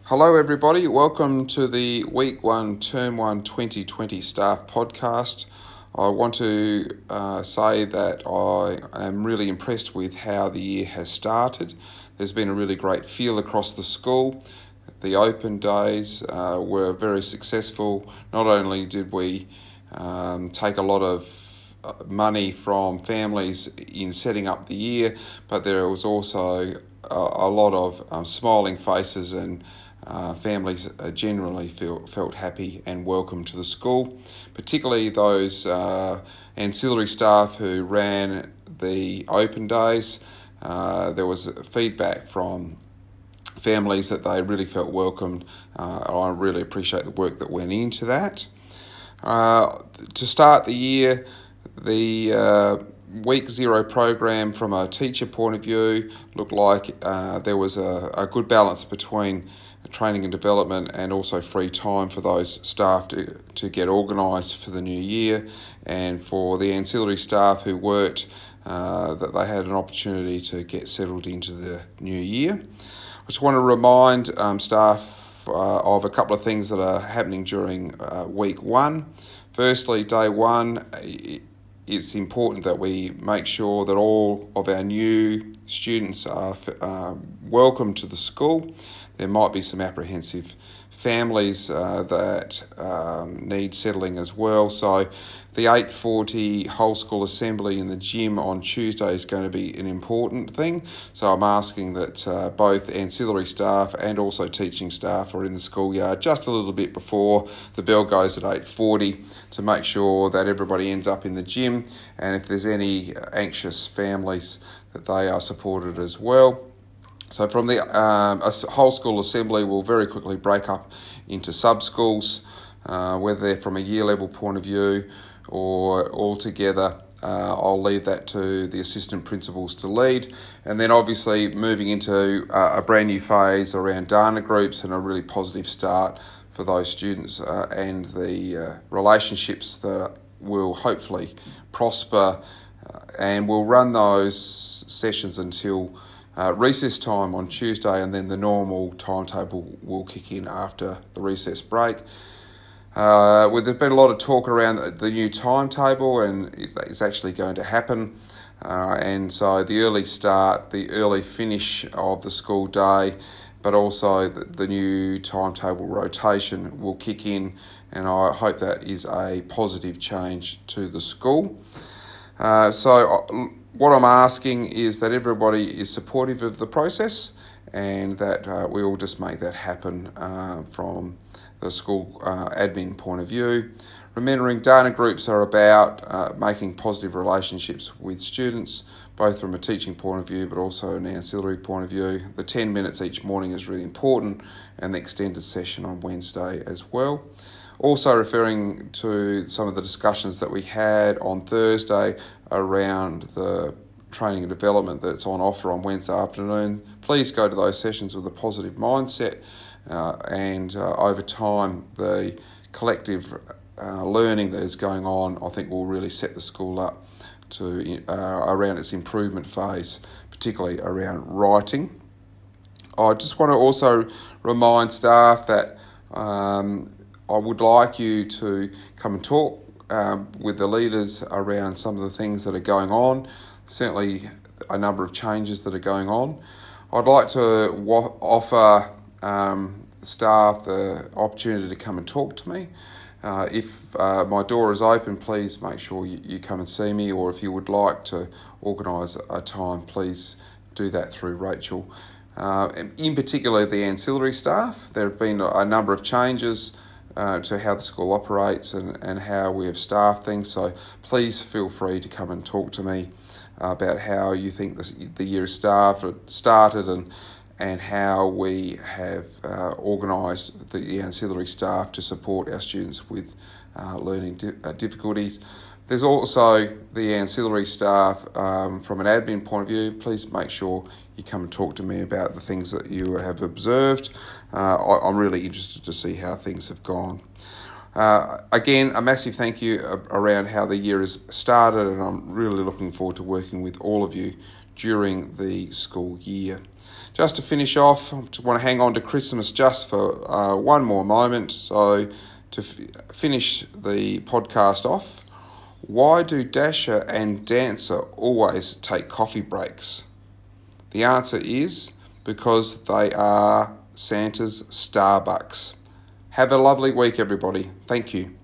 Hello everybody, welcome to the Week 1, Term 1 2020 Staff Podcast. I want to say that I am really impressed with how the year has started. There's been a really great feel across the school. The open days were very successful. Not only did we take a lot of money from families in setting up the year, but there was also a lot of smiling faces and families generally felt happy and welcome to the school, particularly those ancillary staff who ran the open days. There was feedback from families that they really felt welcomed. I really appreciate the work that went into that. To start the year, the Week 0 program from a teacher point of view looked like there was a good balance between training and development and also free time for those staff to get organised for the new year, and for the ancillary staff who worked that they had an opportunity to get settled into the new year. I just want to remind staff of a couple of things that are happening during Week 1. Firstly, Day 1, it's important that we make sure that all of our new students are welcome to the school. There might be some apprehensive families that need settling as well. So the 8:40 whole school assembly in the gym on Tuesday is going to be an important thing. So I'm asking that both ancillary staff and also teaching staff are in the schoolyard just a little bit before the bell goes at 8:40 to make sure that everybody ends up in the gym, and if there's any anxious families that they are supported as well. So from the whole school assembly will very quickly break up into sub-schools, whether they're from a year level point of view or all together. I'll leave that to the assistant principals to lead. And then obviously moving into a brand new phase around Dana groups, and a really positive start for those students and the relationships that will hopefully prosper, and we'll run those sessions until recess time on Tuesday, and then the normal timetable will kick in after the recess break. There's been a lot of talk around the new timetable, and it's actually going to happen. And so the early start, the early finish of the school day, but also the new timetable rotation will kick in, and I hope that is a positive change to the school. What I'm asking is that everybody is supportive of the process, and that we all just make that happen from the school admin point of view. Remembering Dana groups are about making positive relationships with students, both from a teaching point of view but also an ancillary point of view. The 10 minutes each morning is really important, and the extended session on Wednesday as well. Also referring to some of the discussions that we had on Thursday around the training and development that's on offer on Wednesday afternoon. Please go to those sessions with a positive mindset, and over time the collective learning that is going on, I think, will really set the school up to around its improvement phase, particularly around writing. I just want to also remind staff that I would like you to come and talk with the leaders around some of the things that are going on. Certainly a number of changes that are going on. I'd like to offer staff the opportunity to come and talk to me. If my door is open, please make sure you come and see me, or if you would like to organise a time, please do that through Rachel. In particular, the ancillary staff, there have been a number of changes to how the school operates and how we have staffed things, so please feel free to come and talk to me about how you think the year has started and how we have organised the ancillary staff to support our students with learning difficulties. There's also the ancillary staff from an admin point of view. Please make sure you come and talk to me about the things that you have observed. I'm really interested to see how things have gone. Again, a massive thank you around how the year has started, and I'm really looking forward to working with all of you during the school year. just to finish off, I want to hang on to Christmas just for one more moment. So to finish the podcast off, why do Dasher and Dancer always take coffee breaks? The answer is because they are Santa's Starbucks. Have a lovely week, everybody. Thank you.